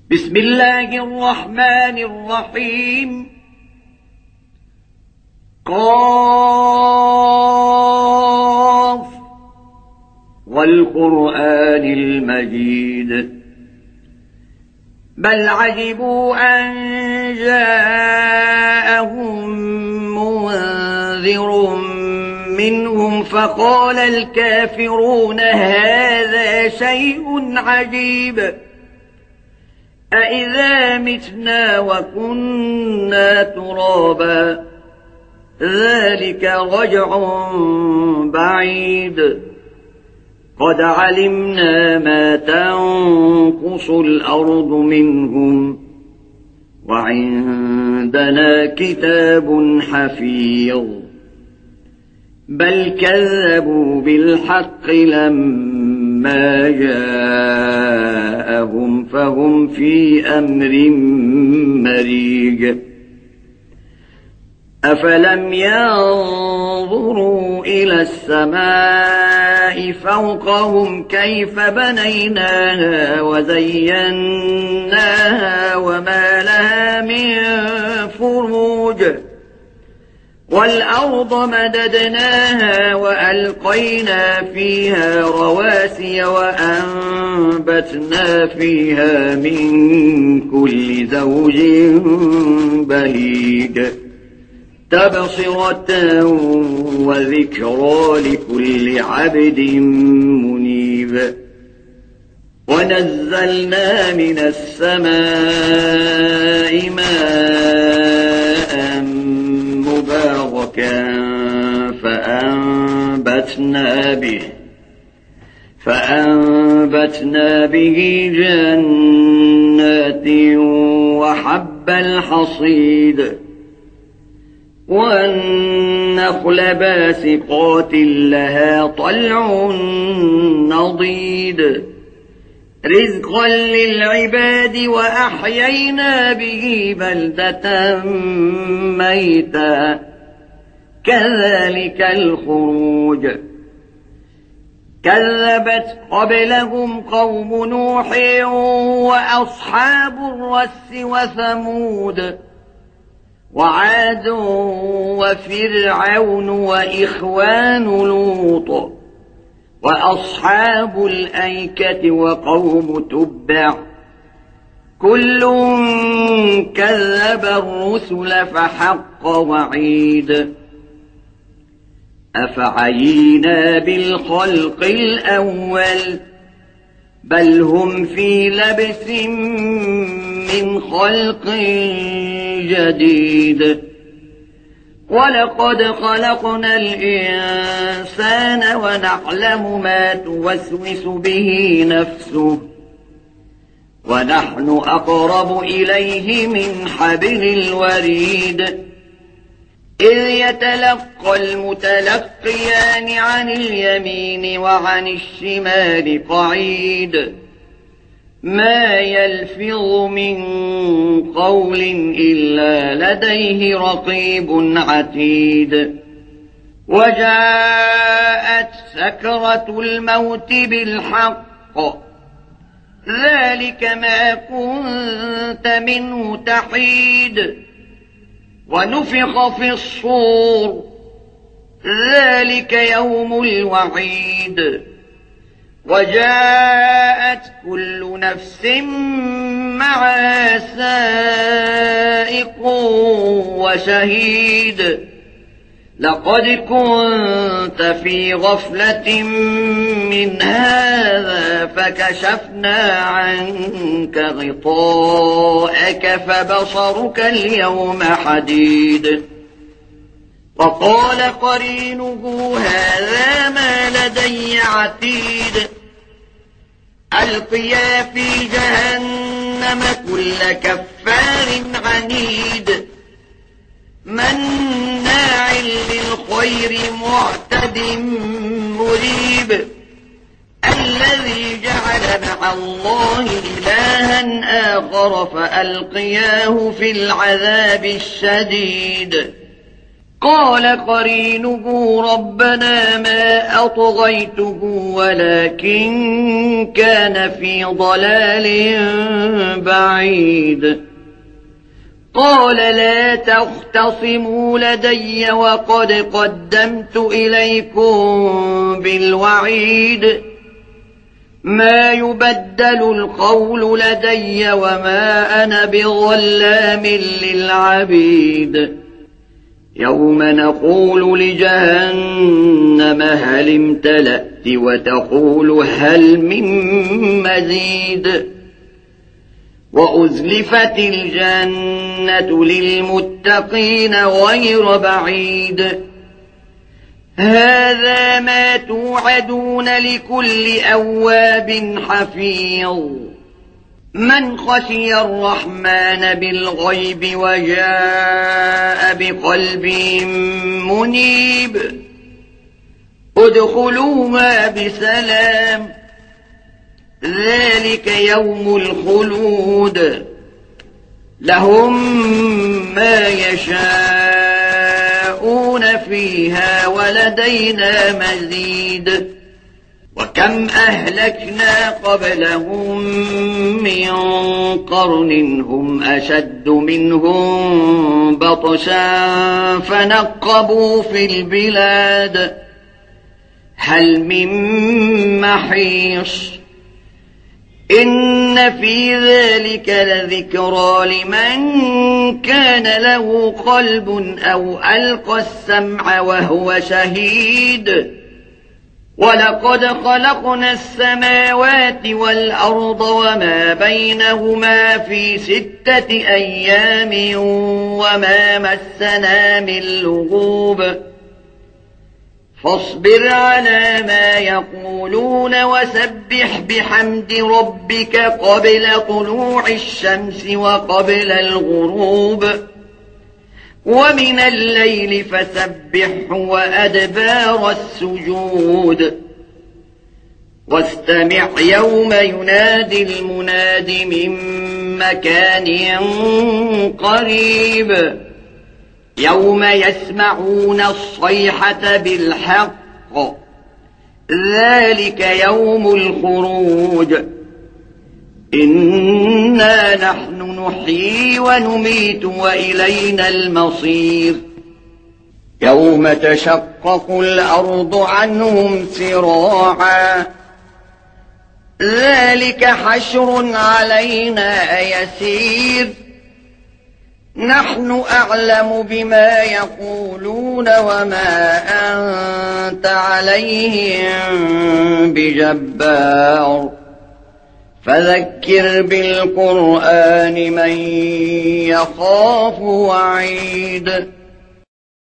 بسم الله الرحمن الرحيم. قاف والقرآن المجيد بل عجبوا أن جاءهم منذر منهم فقال الكافرون هذا شيء عجيب أإذا متنا وكنا ترابا ذلك رجع بعيد قد علمنا ما تنقص الأرض منهم وعندنا كتاب حفيظ بل كذبوا بالحق لما جاءهم فهم في أمر مريج أفلم ينظروا إلى السماء فوقهم كيف بنيناها وزيناها وما لها من فروج والأرض مددناها وألقينا فيها رواسي وأنبتنا فيها من كل زوج بهيج تبصرة وذكرى لكل عبد منيب ونزلنا من السماء ماء مباركا فأنبتنا به جنات وحب الحصيد والنخل باسقات لها طلع نضيد رزقا للعباد وأحيينا به بلدة ميتا كذلك الخروج كذبت قبلهم قوم نوح وأصحاب الرس وثمود وعاد وفرعون وإخوان لوط وأصحاب الأيكة وقوم تبع كل كذب الرسل فحق وعيد أفعينا بالخلق الأول بل هم في لبس من خلق جديد ولقد خلقنا الإنسان ونعلم ما توسوس به نفسه ونحن أقرب إليه من حبل الوريد إذ يتلقى المتلقيان عن اليمين وعن الشمال قعيد ما يلفظ من قول إلا لديه رقيب عتيد وجاءت سكرة الموت بالحق ذلك ما كنت منه تحيد ونفخ في الصور ذلك يوم الوعيد وجاءت كل نفس معها سائق وشهيد لقد كنت في غفلة من هذا فكشفنا عنك غطاءك فبصرك اليوم حديد وقال قرينه هذا ما لدي عتيد ألقيا في جهنم كل كفار عنيد مناع للخير معتد مريب الذي جعل مع الله إلها آخر فألقياه في العذاب الشديد قال قرينه ربنا ما أطغيته ولكن كان في ضلال بعيد. قال لا تختصموا لدي وقد قدمت إليكم بالوعيد ما يبدل القول لدي وما أنا بظلام للعبيد. يوم نقول لجهنم هل امتلأت وتقول هل من مزيد وأزلفت الجنة للمتقين غير بعيد. هذا ما توعدون لكل أواب حفيظ من خشي الرحمن بالغيب وجاء بقلب منيب. ادخلوها بسلام ذلك يوم الخلود لهم ما يشاءون فيها ولدينا مزيد. وكم أهلكنا قبلهم من قرن هم أشد منهم بطشا فنقبوا في البلاد هل من محيص. إن في ذلك لذكرى لمن كان له قلب أو ألقى السمع وهو شهيد. ولقد خلقنا السماوات والأرض وما بينهما في 6 أيام وما مسنا من لغوب. فاصبر على ما يقولون وسبح بحمد ربك قبل طلوع الشمس وقبل الغروب ومن الليل فسبحه وأدبار السجود. واستمع يوم ينادي المناد من مكان قريب يوم يسمعون الصيحة بالحق ذلك يوم الخروج. إنا نحن نحيي ونميت وإلينا المصير. يوم تشقق الأرض عنهم سراعا ذلك حشر علينا يسير. نحن أعلم بما يقولون وما أنت عليهم بجبار. فذكر بالقرآن من يخاف وعيد.